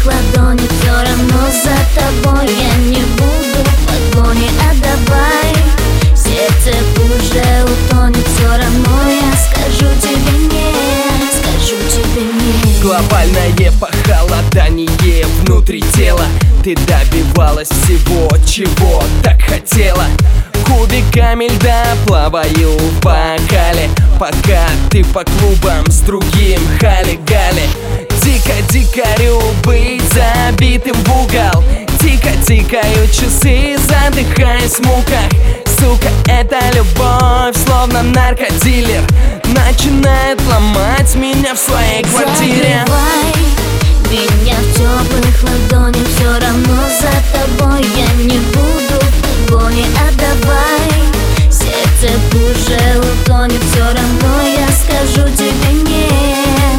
теплых ладоней, все равно за тобой я не буду в погоне. А давай, сердце уже утонет, все равно я скажу тебе нет, скажу тебе нет. Глобальное похолодание внутри тела. Ты добивалась всего, чего так хотела. Кубиками льда плаваю в бокале, пока ты по клубам с другим хали-гали. Дико дикарю быть забитым в угол. Тихо тикают часы, задыхаясь в муках. Сука, эта любовь, словно наркодилер, начинает ломать меня в своей квартире. Закрывай меня в теплых ладонях, все равно за тобой я не буду в погоне. А давай, сердце уже утонет, все равно я скажу тебе нет.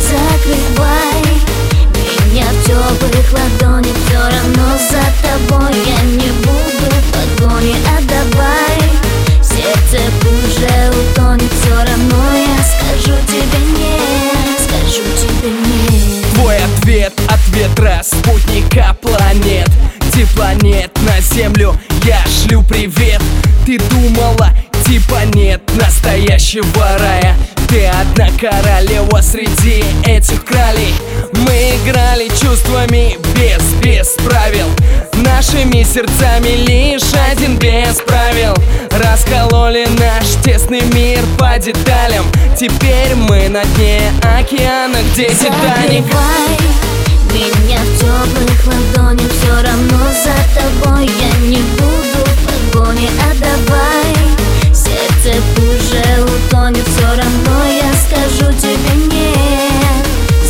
Закрывай меня в теплых ладонях, все равно за тобой я не буду в погоне. А давай, сердце уже утонет, все равно я скажу тебе нет, скажу тебе нет. Твой ответ от ветра, спутника планет, теплонет на землю, я шлю привет. Ты думала, типа нет настоящего рая. Ты одна королева среди этих кралей. Мы играли чувствами без правил, нашими сердцами лишь один без правил. Раскололи наш тесный мир по деталям. Теперь мы на дне океана, где Титаник. Закрывай меня в теплых ладонях, все равно за тобой я не буду в погоне. А давай, сердце уже утонет, все равно я скажу тебе нет.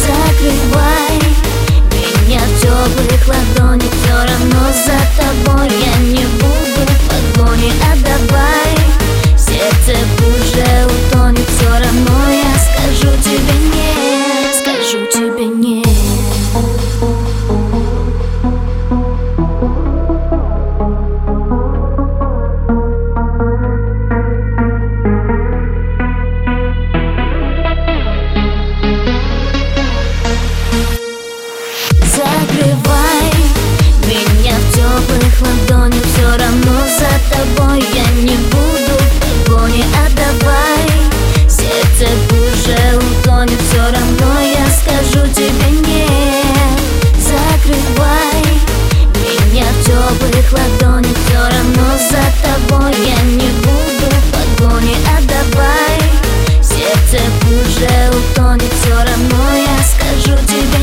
Закрывай меня в теплых ладонях, все равно за тобой я не буду в погоне. А давай, сердце уже утонет, все равно я скажу тебе нет, скажу тебе нет. Закрывай меня в теплых ладонях, все равно за тобой я не буду в погоне. А давай, сердце уже утонет, все равно я скажу тебе нет. Закрывай меня в теплых ладонях, все равно за тобой я не буду в погоне. А давай, сердце уже утонет, все равно я скажу тебе